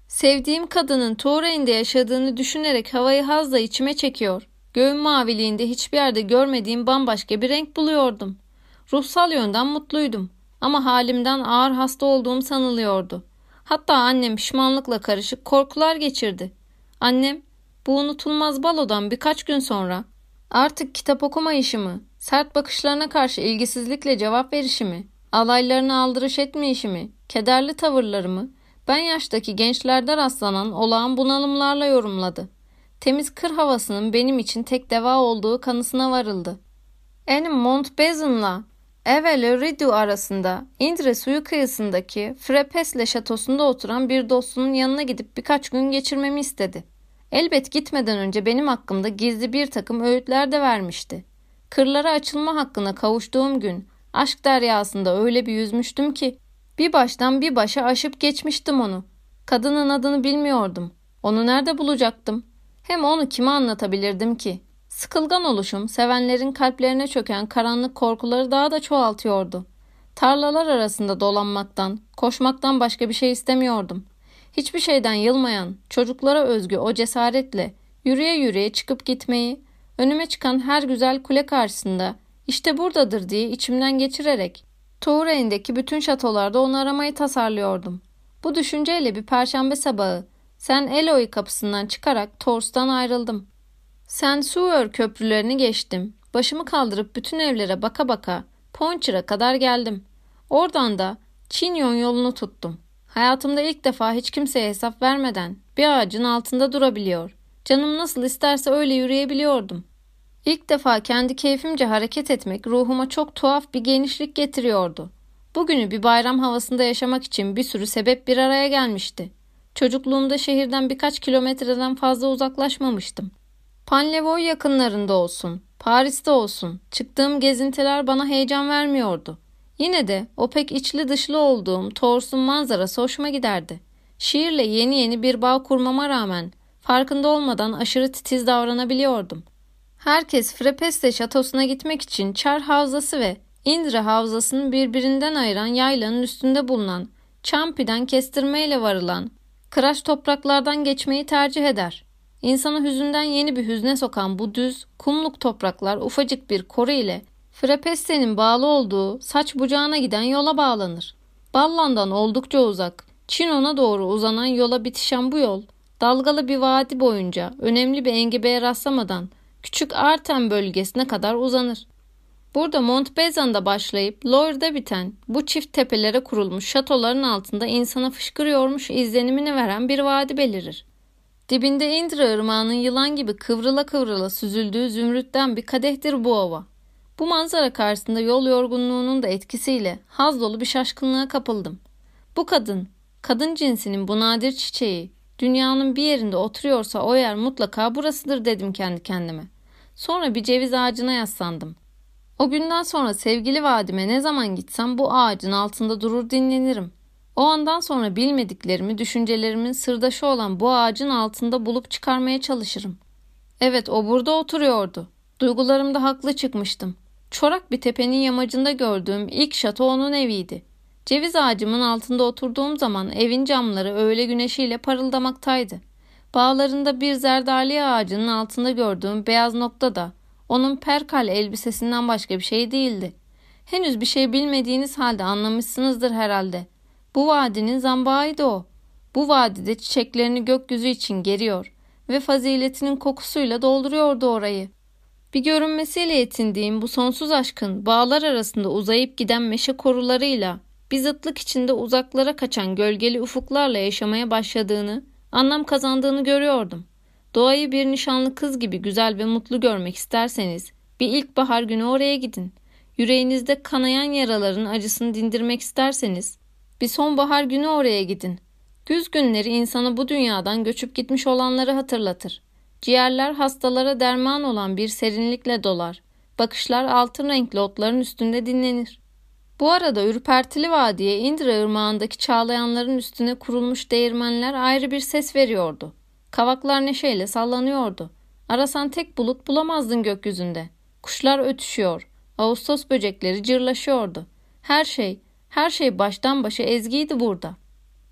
Sevdiğim kadının Tuğra'nda yaşadığını düşünerek havayı hazla içime çekiyor. Göğün maviliğinde hiçbir yerde görmediğim bambaşka bir renk buluyordum. Ruhsal yönden mutluydum ama halimden ağır hasta olduğum sanılıyordu. Hatta annem pişmanlıkla karışık korkular geçirdi. Annem bu unutulmaz balodan birkaç gün sonra artık kitap okuma işimi, sert bakışlarına karşı ilgisizlikle cevap verişimi, alaylarına aldırış etmeyişimi, kederli tavırlarımı ben yaştaki gençlerde rastlanan olağan bunalımlarla yorumladı. Temiz kır havasının benim için tek deva olduğu kanısına varıldı. En Montbazin'la Evel-le-Rideau arasında Indre suyu kıyısındaki Frepesle şatosunda oturan bir dostunun yanına gidip birkaç gün geçirmemi istedi. Elbet gitmeden önce benim hakkımda gizli bir takım öğütler de vermişti. Kırlara açılma hakkına kavuştuğum gün aşk deryasında öyle bir yüzmüştüm ki bir baştan bir başa aşıp geçmiştim onu. Kadının adını bilmiyordum. Onu nerede bulacaktım? Hem onu kime anlatabilirdim ki? Sıkılgan oluşum, sevenlerin kalplerine çöken karanlık korkuları daha da çoğaltıyordu. Tarlalar arasında dolanmaktan, koşmaktan başka bir şey istemiyordum. Hiçbir şeyden yılmayan, çocuklara özgü o cesaretle yürüye yürüye çıkıp gitmeyi, önüme çıkan her güzel kule karşısında işte buradadır diye içimden geçirerek Tourain'deki bütün şatolarda onu aramayı tasarlıyordum. Bu düşünceyle bir perşembe sabahı Saint Eloi kapısından çıkarak Tors'tan ayrıldım. Saint-Sueur köprülerini geçtim. Başımı kaldırıp bütün evlere baka baka Poncher'a kadar geldim. Oradan da Chignon yolunu tuttum. Hayatımda ilk defa hiç kimseye hesap vermeden bir ağacın altında durabiliyor. Canım nasıl isterse öyle yürüyebiliyordum. İlk defa kendi keyfimce hareket etmek ruhuma çok tuhaf bir genişlik getiriyordu. Bugünü bir bayram havasında yaşamak için bir sürü sebep bir araya gelmişti. Çocukluğumda şehirden birkaç kilometreden fazla uzaklaşmamıştım. Panlevoy yakınlarında olsun, Paris'te olsun, çıktığım gezintiler bana heyecan vermiyordu. Yine de o pek içli dışlı olduğum Tors'un manzarası hoşuma giderdi. Şiirle yeni yeni bir bağ kurmama rağmen farkında olmadan aşırı titiz davranabiliyordum. Herkes Frepesle şatosuna gitmek için Çar Havzası ve Indre Havzası'nın birbirinden ayıran yaylanın üstünde bulunan Çampi'den kestirmeyle varılan kıraç topraklardan geçmeyi tercih eder. İnsanı hüzünden yeni bir hüzne sokan bu düz, kumluk topraklar ufacık bir koru ile Frepesle'nin bağlı olduğu saç bucağına giden yola bağlanır. Ballan'dan oldukça uzak, Chignon'a doğru uzanan yola bitişen bu yol, dalgalı bir vadi boyunca önemli bir engebeye rastlamadan küçük Artem bölgesine kadar uzanır. Burada Montbazin'da başlayıp Loire'da biten bu çift tepelere kurulmuş şatoların altında insana fışkırıyormuş izlenimini veren bir vadi belirir. Dibinde Indre ırmağının yılan gibi kıvrıla kıvrıla süzüldüğü zümrütten bir kadehtir bu ova. Bu manzara karşısında yol yorgunluğunun da etkisiyle haz dolu bir şaşkınlığa kapıldım. Bu kadın, kadın cinsinin bu nadir çiçeği, dünyanın bir yerinde oturuyorsa o yer mutlaka burasıdır dedim kendi kendime. Sonra bir ceviz ağacına yaslandım. O günden sonra sevgili vadime ne zaman gitsem bu ağacın altında durur dinlenirim. O andan sonra bilmediklerimi, düşüncelerimin sırdaşı olan bu ağacın altında bulup çıkarmaya çalışırım. Evet, o burada oturuyordu. Duygularımda haklı çıkmıştım. Çorak bir tepenin yamacında gördüğüm ilk şato onun eviydi. Ceviz ağacımın altında oturduğum zaman evin camları öğle güneşiyle parıldamaktaydı. Bağlarında bir zerdaliye ağacının altında gördüğüm beyaz nokta da onun perkal elbisesinden başka bir şey değildi. Henüz bir şey bilmediğiniz halde anlamışsınızdır herhalde. Bu vadinin zambağıydı o. Bu vadide çiçeklerini gökyüzü için geriyor ve faziletinin kokusuyla dolduruyordu orayı. Bir görünmesiyle yetindiğim bu sonsuz aşkın bağlar arasında uzayıp giden meşe korularıyla bir zıtlık içinde uzaklara kaçan gölgeli ufuklarla yaşamaya başladığını, anlam kazandığını görüyordum. Doğayı bir nişanlı kız gibi güzel ve mutlu görmek isterseniz bir ilkbahar günü oraya gidin. Yüreğinizde kanayan yaraların acısını dindirmek isterseniz bir sonbahar günü oraya gidin. Güz günleri insana bu dünyadan göçüp gitmiş olanları hatırlatır. Ciğerler hastalara derman olan bir serinlikle dolar. Bakışlar altın renkli otların üstünde dinlenir. Bu arada ürpertili vadiye Indre ırmağındaki çağlayanların üstüne kurulmuş değirmenler ayrı bir ses veriyordu. Kavaklar neşeyle sallanıyordu. Arasan tek bulut bulamazdın gökyüzünde. Kuşlar ötüşüyor. Ağustos böcekleri cırlaşıyordu. Her şey baştan başa ezgiydi burada.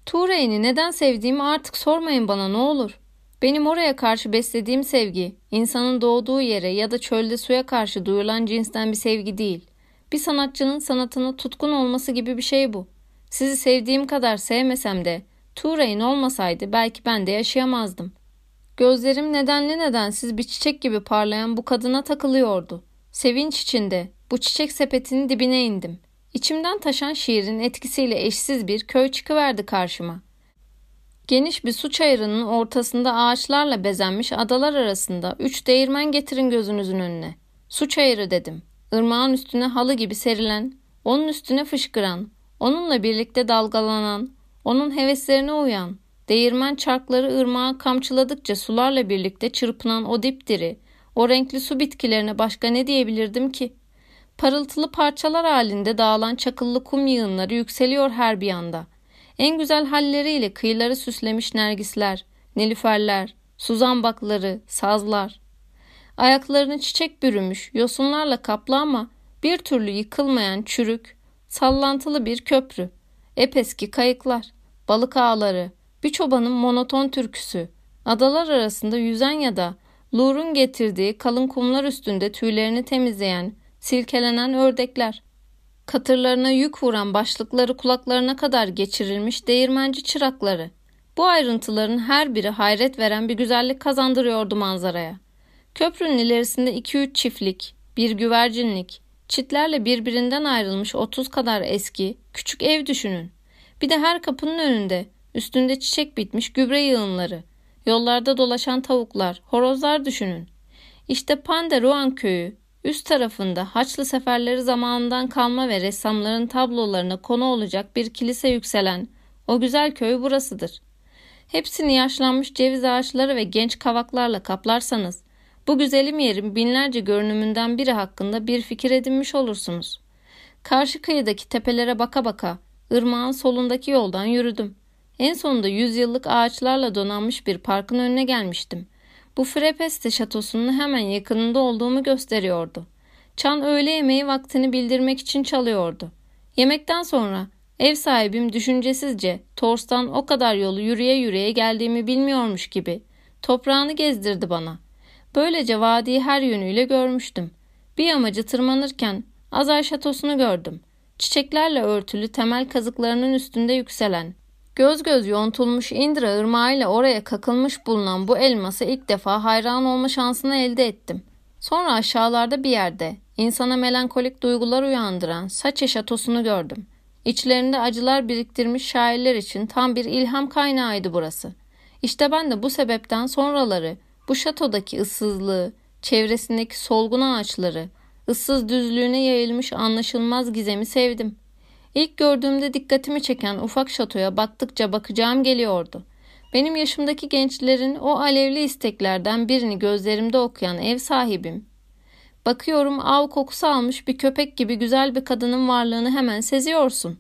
Tuğra'yı neden sevdiğimi artık sormayın bana ne olur. Benim oraya karşı beslediğim sevgi, insanın doğduğu yere ya da çölde suya karşı duyulan cinsten bir sevgi değil. Bir sanatçının sanatına tutkun olması gibi bir şey bu. Sizi sevdiğim kadar sevmesem de Tuğra'nın olmasaydı belki ben de yaşayamazdım. Gözlerim nedenli nedensiz bir çiçek gibi parlayan bu kadına takılıyordu. Sevinç içinde bu çiçek sepetinin dibine indim. İçimden taşan şiirin etkisiyle eşsiz bir köy çıkıverdi karşıma. Geniş bir su çayırının ortasında ağaçlarla bezenmiş adalar arasında 3 değirmen getirin gözünüzün önüne. Su çayırı dedim. Irmağın üstüne halı gibi serilen, onun üstüne fışkıran, onunla birlikte dalgalanan, onun heveslerine uyan, değirmen çarkları ırmağı kamçıladıkça sularla birlikte çırpınan o dipdiri, o renkli su bitkilerine başka ne diyebilirdim ki? Parıltılı parçalar halinde dağılan çakıllı kum yığınları yükseliyor her bir yanda. En güzel halleriyle kıyıları süslemiş nergisler, nilüferler, su zambakları, sazlar. Ayaklarını çiçek bürümüş, yosunlarla kaplı ama bir türlü yıkılmayan çürük, sallantılı bir köprü, epeski kayıklar, balık ağları, bir çobanın monoton türküsü, adalar arasında yüzen ya da Lur'un getirdiği kalın kumlar üstünde tüylerini temizleyen, silkelenen ördekler, katırlarına yük vuran başlıkları kulaklarına kadar geçirilmiş değirmenci çırakları. Bu ayrıntıların her biri hayret veren bir güzellik kazandırıyordu manzaraya. Köprünün ilerisinde 2-3 çiftlik, bir güvercinlik, çitlerle birbirinden ayrılmış 30 kadar eski, küçük ev düşünün. Bir de her kapının önünde, üstünde çiçek bitmiş gübre yığınları, yollarda dolaşan tavuklar, horozlar düşünün. İşte Panderuan köyü, üst tarafında Haçlı seferleri zamanından kalma ve ressamların tablolarına konu olacak bir kilise yükselen o güzel köy burasıdır. Hepsini yaşlanmış ceviz ağaçları ve genç kavaklarla kaplarsanız, bu güzelim yerin binlerce görünümünden biri hakkında bir fikir edinmiş olursunuz. Karşı kıyıdaki tepelere baka baka, ırmağın solundaki yoldan yürüdüm. En sonunda 100 yıllık ağaçlarla donanmış bir parkın önüne gelmiştim. Bu Frepeste şatosunun hemen yakınında olduğumu gösteriyordu. Çan öğle yemeği vaktini bildirmek için çalıyordu. Yemekten sonra ev sahibim düşüncesizce Tors'tan o kadar yolu yürüye yürüye geldiğimi bilmiyormuş gibi toprağını gezdirdi bana. Böylece vadiyi her yönüyle görmüştüm. Bir yamacı tırmanırken Azay şatosunu gördüm. Çiçeklerle örtülü temel kazıklarının üstünde yükselen, göz göz yontulmuş Indra ırmağıyla oraya kakılmış bulunan bu elmasa ilk defa hayran olma şansını elde ettim. Sonra aşağılarda bir yerde insana melankolik duygular uyandıran Saçe şatosunu gördüm. İçlerinde acılar biriktirmiş şairler için tam bir ilham kaynağıydı burası. İşte ben de bu sebepten sonraları bu şatodaki ıssızlığı, çevresindeki solgun ağaçları, ıssız düzlüğüne yayılmış anlaşılmaz gizemi sevdim. İlk gördüğümde dikkatimi çeken ufak şatoya baktıkça bakacağım geliyordu. Benim yaşımdaki gençlerin o alevli isteklerden birini gözlerimde okuyan ev sahibim. Bakıyorum av kokusu almış bir köpek gibi güzel bir kadının varlığını hemen seziyorsun.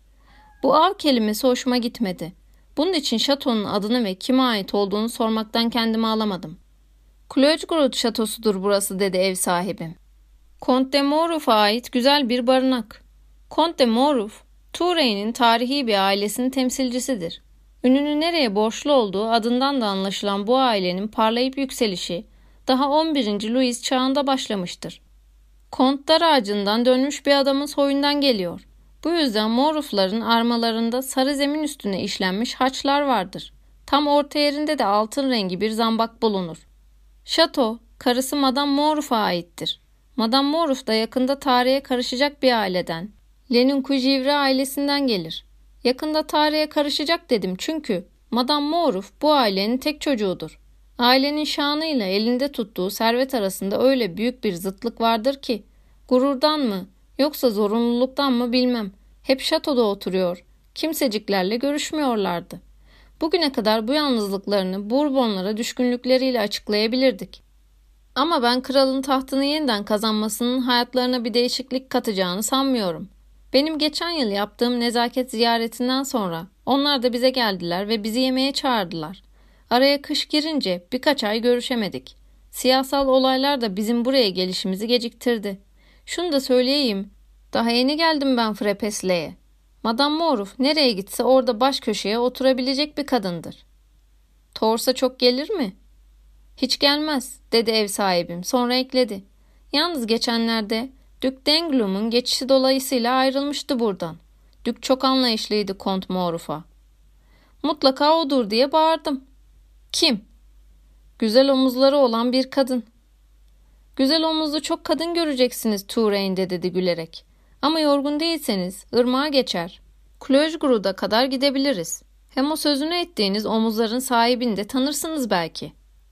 Bu av kelimesi hoşuma gitmedi. Bunun için şatonun adını ve kime ait olduğunu sormaktan kendimi alamadım. Klöjgrud şatosudur burası dedi ev sahibim. Kont de Moruf'a ait güzel bir barınak. Kont de Moruf, Tuğra'nın tarihi bir ailesinin temsilcisidir. Ününü nereye borçlu olduğu adından da anlaşılan bu ailenin parlayıp yükselişi daha 11. Louis çağında başlamıştır. Kont dar ağacından dönmüş bir adamın soyundan geliyor. Bu yüzden Morufların armalarında sarı zemin üstüne işlenmiş haçlar vardır. Tam orta yerinde de altın rengi bir zambak bulunur. Şato, karısı Madame Moruf'a aittir. Madame Moruf da yakında tarihe karışacak bir aileden. Lenuncourt ailesinden gelir. Yakında tarihe karışacak dedim çünkü Madame Moruf bu ailenin tek çocuğudur. Ailenin şanıyla elinde tuttuğu servet arasında öyle büyük bir zıtlık vardır ki, gururdan mı yoksa zorunluluktan mı bilmem, hep şatoda oturuyor, kimseciklerle görüşmüyorlardı. Bugüne kadar bu yalnızlıklarını Bourbonlara düşkünlükleriyle açıklayabilirdik. Ama ben kralın tahtını yeniden kazanmasının hayatlarına bir değişiklik katacağını sanmıyorum. Benim geçen yıl yaptığım nezaket ziyaretinden sonra onlar da bize geldiler ve bizi yemeğe çağırdılar. Araya kış girince birkaç ay görüşemedik. Siyasal olaylar da bizim buraya gelişimizi geciktirdi. Şunu da söyleyeyim, daha yeni geldim ben Frepesle'ye. Madame Moruf nereye gitse orada baş köşeye oturabilecek bir kadındır. Tors'a çok gelir mi? Hiç gelmez, dedi ev sahibim. Sonra ekledi. Yalnız geçenlerde Dük Denglum'un geçişi dolayısıyla ayrılmıştı buradan. Dük çok anlayışlıydı Kont Moruf'a. Mutlaka odur diye bağırdım. Kim? Güzel omuzları olan bir kadın. Güzel omuzlu çok kadın göreceksiniz Touraine dedi gülerek. Ama yorgun değilseniz ırmağa geçer. Clochegourd'a kadar gidebiliriz. Hem o sözünü ettiğiniz omuzların sahibini de tanırsınız belki.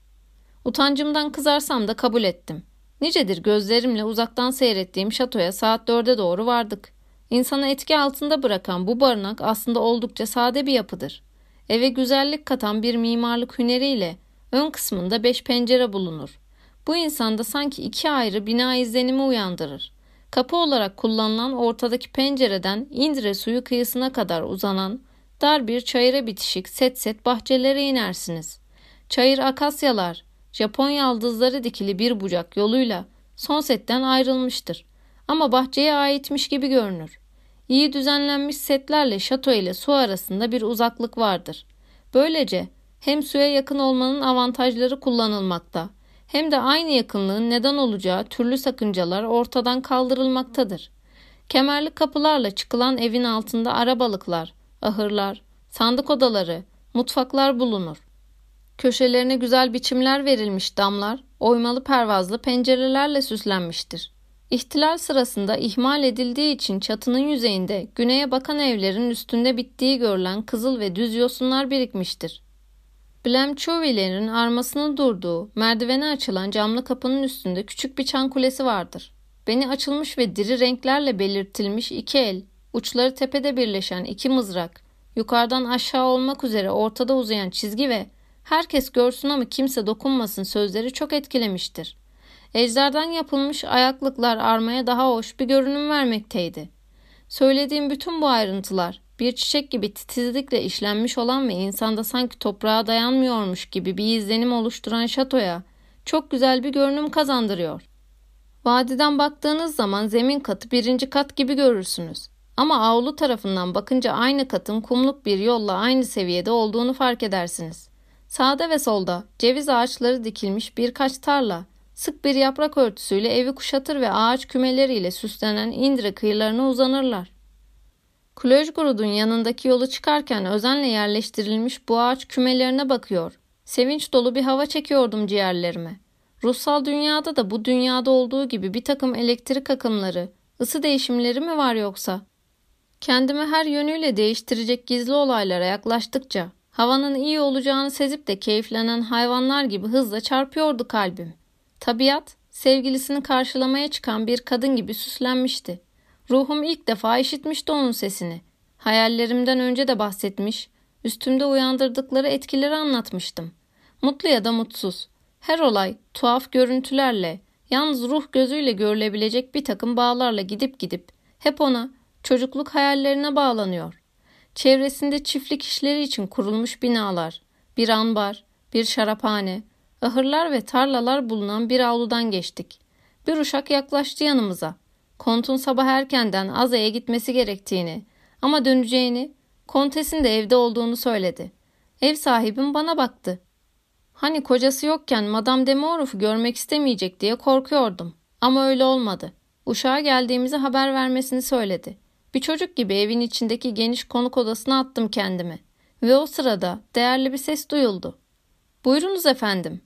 Utancımdan kızarsam da kabul ettim. Nicedir gözlerimle uzaktan seyrettiğim şatoya saat 4'e doğru vardık. İnsanı etki altında bırakan bu barınak aslında oldukça sade bir yapıdır. Eve güzellik katan bir mimarlık hüneriyle ön kısmında 5 pencere bulunur. Bu insanda sanki 2 ayrı bina izlenimi uyandırır. Kapı olarak kullanılan ortadaki pencereden Indre suyu kıyısına kadar uzanan dar bir çayıra bitişik set set bahçelere inersiniz. Çayır akasyalar, Japon yaldızları dikili bir bucak yoluyla son setten ayrılmıştır. Ama bahçeye aitmiş gibi görünür. İyi düzenlenmiş setlerle şato ile su arasında bir uzaklık vardır. Böylece hem suya yakın olmanın avantajları kullanılmakta, hem de aynı yakınlığın neden olacağı türlü sakıncalar ortadan kaldırılmaktadır. Kemerli kapılarla çıkılan evin altında arabalıklar, ahırlar, sandık odaları, mutfaklar bulunur. Köşelerine güzel biçimler verilmiş damlar, oymalı pervazlı pencerelerle süslenmiştir. İhtilal sırasında ihmal edildiği için çatının yüzeyinde güneye bakan evlerin üstünde bittiği görülen kızıl ve düz yosunlar birikmiştir. Blemchouville'lerin armasının durduğu, merdivene açılan camlı kapının üstünde küçük bir çan kulesi vardır. Beni açılmış ve diri renklerle belirtilmiş 2 el, uçları tepede birleşen 2 mızrak, yukarıdan aşağı olmak üzere ortada uzayan çizgi ve herkes görsün ama kimse dokunmasın sözleri çok etkilemiştir. Ejderden yapılmış ayaklıklar armaya daha hoş bir görünüm vermekteydi. Söylediğim bütün bu ayrıntılar bir çiçek gibi titizlikle işlenmiş olan ve insanda sanki toprağa dayanmıyormuş gibi bir izlenim oluşturan şatoya çok güzel bir görünüm kazandırıyor. Vadiden baktığınız zaman zemin katı 1. kat gibi görürsünüz. Ama avlu tarafından bakınca aynı katın kumluk bir yolla aynı seviyede olduğunu fark edersiniz. Sağda ve solda ceviz ağaçları dikilmiş birkaç tarla, sık bir yaprak örtüsüyle evi kuşatır ve ağaç kümeleriyle süslenen Indre kıyılarına uzanırlar. Clochegourd'un yanındaki yolu çıkarken özenle yerleştirilmiş bu ağaç kümelerine bakıyor. Sevinç dolu bir hava çekiyordum ciğerlerime. Ruhsal dünyada da bu dünyada olduğu gibi bir takım elektrik akımları, ısı değişimleri mi var yoksa? Kendimi her yönüyle değiştirecek gizli olaylara yaklaştıkça havanın iyi olacağını sezip de keyiflenen hayvanlar gibi hızla çarpıyordu kalbim. Tabiat, sevgilisini karşılamaya çıkan bir kadın gibi süslenmişti. Ruhum ilk defa işitmişti onun sesini. Hayallerimden önce de bahsetmiş, üstümde uyandırdıkları etkileri anlatmıştım. Mutlu ya da mutsuz. Her olay tuhaf görüntülerle, yalnız ruh gözüyle görülebilecek bir takım bağlarla gidip gidip hep ona, çocukluk hayallerine bağlanıyor. Çevresinde çiftlik işleri için kurulmuş binalar, bir ambar, bir şaraphane, ahırlar ve tarlalar bulunan bir avludan geçtik. Bir uşak yaklaştı yanımıza. Kont'un sabah erkenden Aza'ya gitmesi gerektiğini ama döneceğini, Kontes'in de evde olduğunu söyledi. Ev sahibim bana baktı. Hani kocası yokken Madame de Morof'u görmek istemeyecek diye korkuyordum. Ama öyle olmadı. Uşağa geldiğimizi haber vermesini söyledi. Bir çocuk gibi evin içindeki geniş konuk odasına attım kendimi. Ve o sırada değerli bir ses duyuldu. Buyurunuz efendim.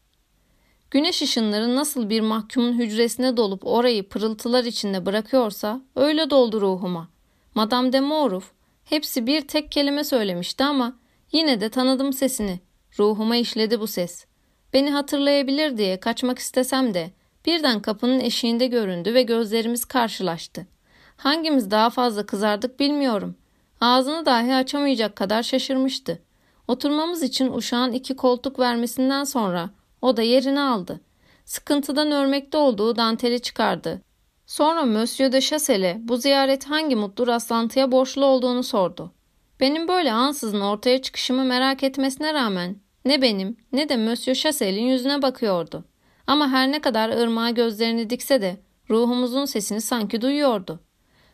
Güneş ışınları nasıl bir mahkumun hücresine dolup orayı pırıltılar içinde bırakıyorsa öyle doldu ruhuma. Madame de Moruf hepsi bir tek kelime söylemişti ama yine de tanıdım sesini. Ruhuma işledi bu ses. Beni hatırlayabilir diye kaçmak istesem de birden kapının eşiğinde göründü ve gözlerimiz karşılaştı. Hangimiz daha fazla kızardık bilmiyorum. Ağzını dahi açamayacak kadar şaşırmıştı. Oturmamız için uşağın 2 koltuk vermesinden sonra o da yerini aldı. Sıkıntıdan örmekte olduğu danteli çıkardı. Sonra Monsieur de Chassel'e bu ziyaret hangi mutlu rastlantıya borçlu olduğunu sordu. Benim böyle ansızın ortaya çıkışımı merak etmesine rağmen ne benim ne de Monsieur Chassel'in yüzüne bakıyordu. Ama her ne kadar ırmağa gözlerini dikse de ruhumuzun sesini sanki duyuyordu.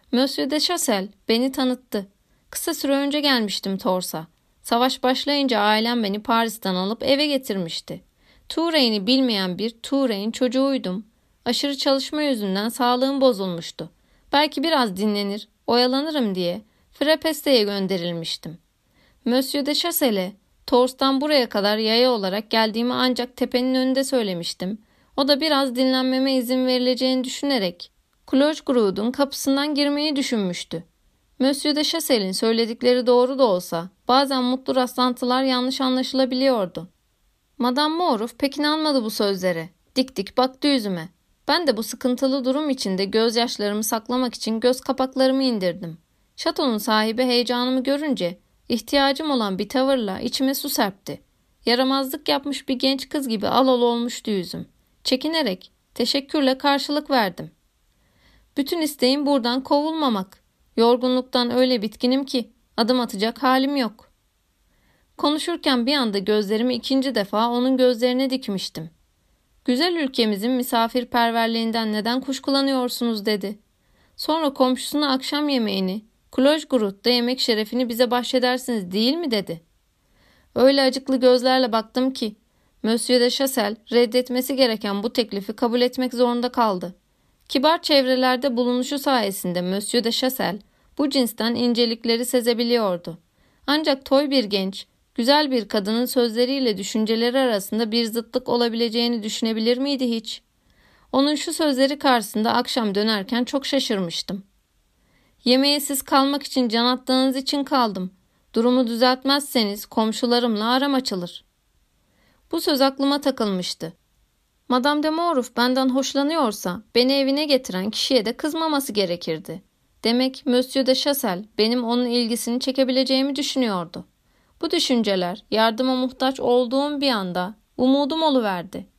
Monsieur de Chassel beni tanıttı. Kısa süre önce gelmiştim Tors'a. Savaş başlayınca ailem beni Paris'ten alıp eve getirmişti. Touraine'i bilmeyen bir Touraine çocuğuydum. Aşırı çalışma yüzünden sağlığım bozulmuştu. Belki biraz dinlenir, oyalanırım diye Frapes'e gönderilmiştim. Monsieur de Chassel'e Tors'tan buraya kadar yaya olarak geldiğimi ancak tepenin önünde söylemiştim. O da biraz dinlenmeme izin verileceğini düşünerek Clochegroud'un kapısından girmeyi düşünmüştü. Monsieur de Chassel'in söyledikleri doğru da olsa bazen mutlu rastlantılar yanlış anlaşılabiliyordu. Madame Moruf pek inanmadı bu sözlere. Dik dik baktı yüzüme. Ben de bu sıkıntılı durum içinde gözyaşlarımı saklamak için göz kapaklarımı indirdim. Şatonun sahibi heyecanımı görünce ihtiyacım olan bir tavırla içime su serpti. Yaramazlık yapmış bir genç kız gibi alol olmuştu yüzüm. Çekinerek teşekkürle karşılık verdim. Bütün isteğim buradan kovulmamak. Yorgunluktan öyle bitkinim ki adım atacak halim yok. Konuşurken bir anda gözlerimi ikinci defa onun gözlerine dikmiştim. Güzel ülkemizin misafirperverliğinden neden kuşkulanıyorsunuz dedi. Sonra komşusuna akşam yemeğini Clochegroud'da yemek şerefini bize bahşedersiniz değil mi dedi. Öyle acıklı gözlerle baktım ki Monsieur de Chassel reddetmesi gereken bu teklifi kabul etmek zorunda kaldı. Kibar çevrelerde bulunuşu sayesinde Monsieur de Chassel bu cinsten incelikleri sezebiliyordu. Ancak toy bir genç, güzel bir kadının sözleriyle düşünceleri arasında bir zıtlık olabileceğini düşünebilir miydi hiç? Onun şu sözleri karşısında akşam dönerken çok şaşırmıştım. Yemeğe siz kalmak için can attığınız için kaldım. Durumu düzeltmezseniz komşularımla aram açılır. Bu söz aklıma takılmıştı. Madame de Moruf benden hoşlanıyorsa beni evine getiren kişiye de kızmaması gerekirdi. Demek Monsieur de Chassel benim onun ilgisini çekebileceğimi düşünüyordu. Bu düşünceler yardıma muhtaç olduğum bir anda umudum oluverdi.